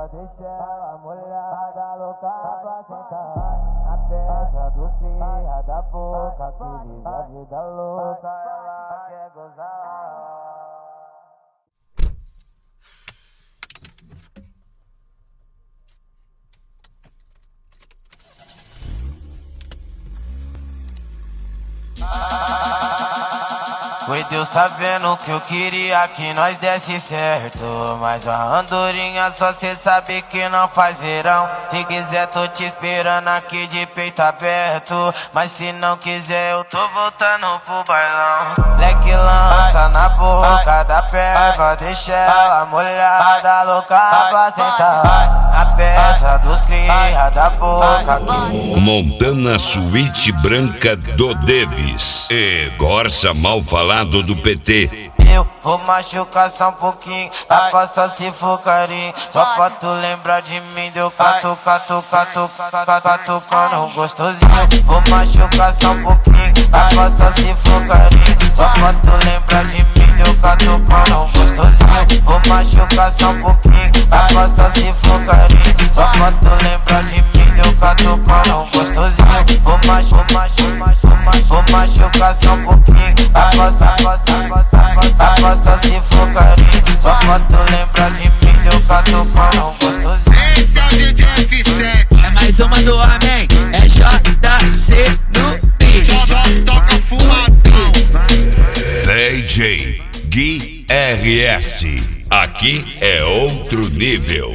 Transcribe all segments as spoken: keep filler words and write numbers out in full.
deixa ela molhada, louca pra sentar. Na peça dos cria da boca, que vive a vida louca, ela quer gozar. Oi, Deus tá vendo que eu queria que nós desse certo, mas a andorinha só cê sabe que não faz verão. Se quiser tô te esperando aqui de peito aberto, mas se não quiser eu tô voltando pro bailão. Leque lança na boca da perva, deixa ela molhada, louca pra sentar. A peça dos cria da boca que... Montana Suíte Branca do Davis e Gorsa Mal Falado do P T. Eu vou machucar só um pouquinho, dá pra só se for carinho. Só pra tu lembrar de mim, deu catu, catu, catu, catu, catucando gostosinho. Vou machucar só um pouquinho, dá pra só se for carinho. Só pra tu lembrar de mim, deu catucando gostosinho. Vou machucar só um pouquinho, dá pra só se for carinho. Só pra tu lembrar de mim, deu catucando gostosinho. Vou machucar, vou machucar só um pouquinho, dá pra só, dá pra só se for carinho. Só pra tu lembrar de mim, deu catucando gostosinho. Esse é o D J F sete. É mais uma do Amém, é J C no beat. Só toca fumadão. D J Gui R S. Aqui é outro nível.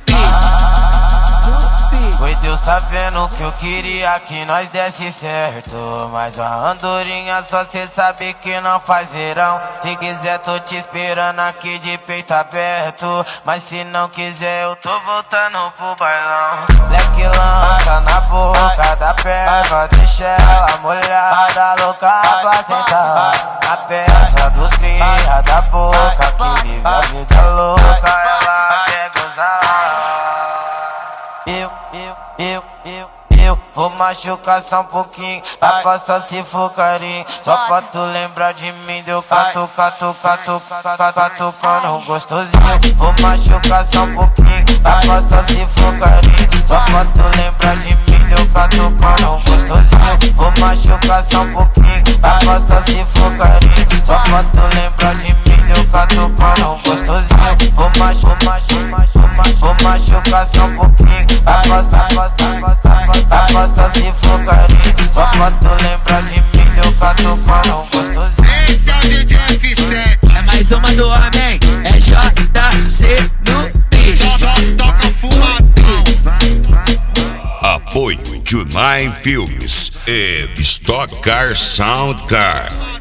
Oi, Deus tá vendo que eu queria que nós desse certo, mas a andorinha só cê sabe que não faz verão. Se quiser tô te esperando aqui de peito aberto, mas se não quiser eu tô voltando pro bailão. Leque lança na boca da perva, deixa ela molhada, louca pra sentar. A peça dos cria da boca, que vive a vida louca, ela quer gozar. Eu, eu, eu, eu, eu vou machucar só um pouquinho, dá pra só se for carinho. Só pra tu lembrar de mim, deu catu, catu, catu, catu, catucando gostosinho. Vou machucar só um pouquinho, dá pra só se for carinho. Só pra tu lembrar de mim, deu catucando gostosinho. Vou machucar só um pouquinho, dá pra só se for carinho. Só pra tu lembrar de mim, deu catucando gostosinho. Vou machucar, vou machucar só um pouquinho, dá pra só, dá pra só se for carinho. Só pra tu lembrar de mim, deu catucando gostosinho. Esse é o D J F sete. É mais uma do Amém, é J C no beat. Só toca fumadão. Apoio Tonight Filmes e Stock Car Sound Car.